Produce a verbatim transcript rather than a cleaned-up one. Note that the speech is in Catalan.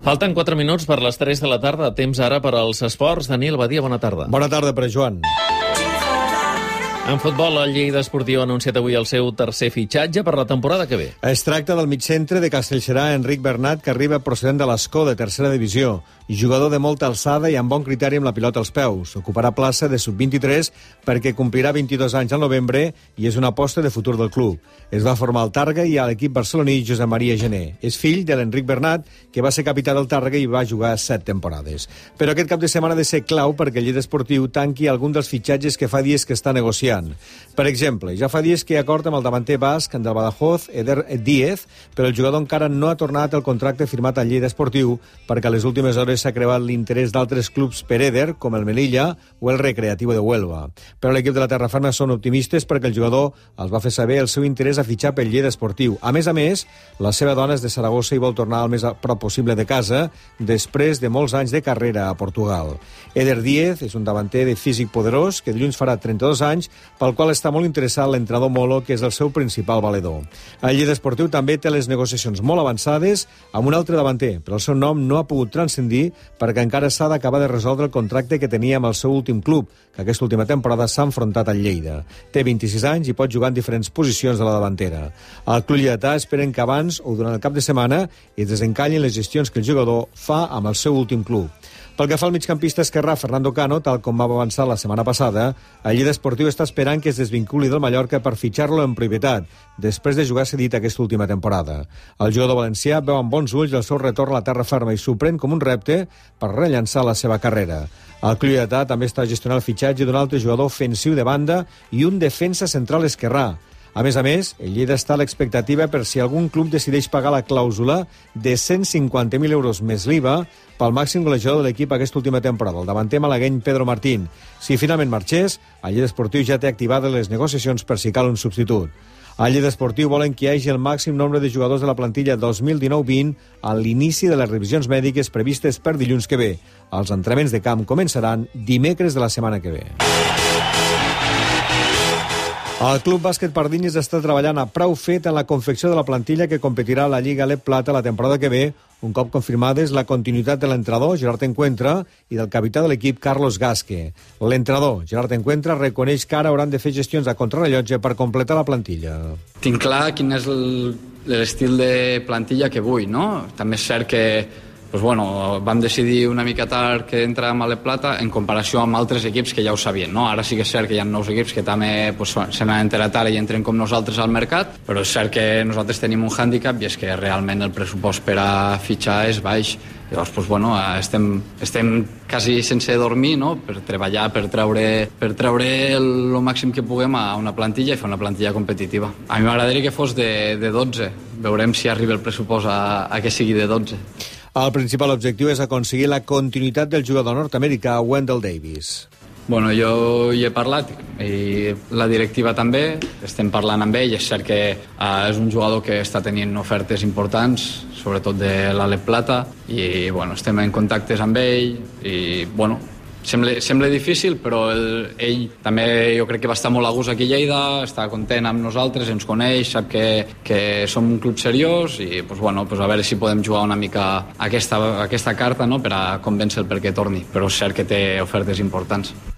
Falten quatre minuts per les tres de la tarda. Temps ara per als esports. Daniel Badia, bona tarda. Bona tarda, Pere Joan. En futbol, el Lleida Esportiu ha anunciat avui el seu tercer fitxatge per la temporada que ve. Es tracta del migcentre de Castellserà, Enric Bernat, que arriba procedent de l'Escó, de tercera divisió. Jugador de molta alçada i amb bon criteri amb la pilota als peus. Ocuparà plaça de sub vint-i-tres perquè complirà vint-i-dos anys al novembre i és una aposta de futur del club. Es va formar al Tàrrega i a l'equip barceloní Josep Maria Gené. És fill de l'Enric Bernat, que va ser capità del Tàrrega i va jugar set temporades. Però aquest cap de setmana ha de ser clau perquè el Lleida Esportiu tanqui algun dels fitxatges que fa dies que està negociant. Per exemple, ja fa dies que hi ha acord amb el davanter basc del Badajoz, Eder Díez, però el jugador encara no ha tornat el contracte firmat al Lleida Esportiu perquè a les últimes hores s'ha crevat l'interès d'altres clubs per Eder, com el Melilla o el Recreativo de Huelva. Però l'equip de la Terraferma són optimistes perquè el jugador els va fer saber el seu interès a fitxar pel Lleida Esportiu. A més a més, la seva dona és de Saragossa i vol tornar al més a prop possible de casa després de molts anys de carrera a Portugal. Eder Díez és un davanter de físic poderós que dilluns farà trenta-dos anys, pel qual està molt interessat l'entrenador Molo, que és el seu principal valedor. El Lleida Esportiu també té les negociacions molt avançades amb un altre davanter, però el seu nom no ha pogut transcendir perquè encara s'ha d'acabar de resoldre el contracte que tenia amb el seu últim club, que aquesta última temporada s'ha enfrontat al Lleida. Té vint-i-sis anys i pot jugar en diferents posicions de la davantera. El club lleidatà esperen que abans o durant el cap de setmana es desencallin les gestions que el jugador fa amb el seu últim club. Pel que fa al migcampista esquerrà Fernando Cano, tal com va avançar la setmana passada, el Lleida Esportiu està esperant que es desvinculi del Mallorca per fitxar-lo en prioritat, després de jugar cedit aquesta última temporada. El jugador valencià veu amb bons ulls el seu retorn a la terra ferma i s'ho pren com un repte per rellançar la seva carrera. El club lleidatà també està gestionant el fitxatge d'un altre jugador ofensiu de banda i un defensa central esquerrà. A més a més, el Lleida està a l'expectativa per si algun club decideix pagar la clàusula de cent cinquanta mil euros més l'I V A pel màxim golejador de l'equip aquesta última temporada, el davanter malagueny Pedro Martín. Si finalment marxés, el Lleida Esportiu ja té activades les negociacions per si cal un substitut. Al Lleida Esportiu volen que hi hagi el màxim nombre de jugadors de la plantilla dos mil dinou vint a l'inici de les revisions mèdiques previstes per dilluns que ve. Els entrenaments de camp començaran dimecres de la setmana que ve. El Club Bàsquet Pardines està treballant a prou fet en la confecció de la plantilla que competirà a la Lliga Alep Plata la temporada que ve, un cop confirmades la continuïtat de l'entrenador Gerard Encuentra i del capità de l'equip Carlos Gasque. L'entrenador Gerard Encuentra reconeix que ara hauran de fer gestions a contrarrellotge per completar la plantilla. Tinc clar quin és l'estil de plantilla que vull, no? També és cert que pues bueno, vam decidir una mica tard que entràvem a l'Alep Plata en comparació amb altres equips que ja ho sabien, no? Ara sí que és cert que hi ha nous equips que també pues, se n'han enterat ara i entren com nosaltres al mercat, però és cert que nosaltres tenim un hàndicap i és que realment el pressupost per a fitxar és baix. Llavors, pues, bueno, estem, estem quasi sense dormir, no? Per treballar, per treure, per treure el, el màxim que puguem a una plantilla i fer una plantilla competitiva. A mi m'agradaria que fos de, de dotze. Veurem si arriba el pressupost a, a que sigui de dotze. El principal objectiu és aconseguir la continuïtat del jugador nord-americà Wendell Davis. Bueno, jo hi he parlat i la directiva també, estem parlant amb ell, és cert que uh, és un jugador que està tenint ofertes importants, sobretot de l'Alep Plata, i bueno, estem en contactes amb ell i bueno, Sembla, sembla difícil, però el, ell també jo crec que va estar molt a gust aquí a Lleida, està content amb nosaltres, ens coneix, sap que, que som un club seriós i pues, bueno, pues, a veure si podem jugar una mica aquesta, aquesta carta, no?, per a convèncer-lo perquè torni, però és cert que té ofertes importants.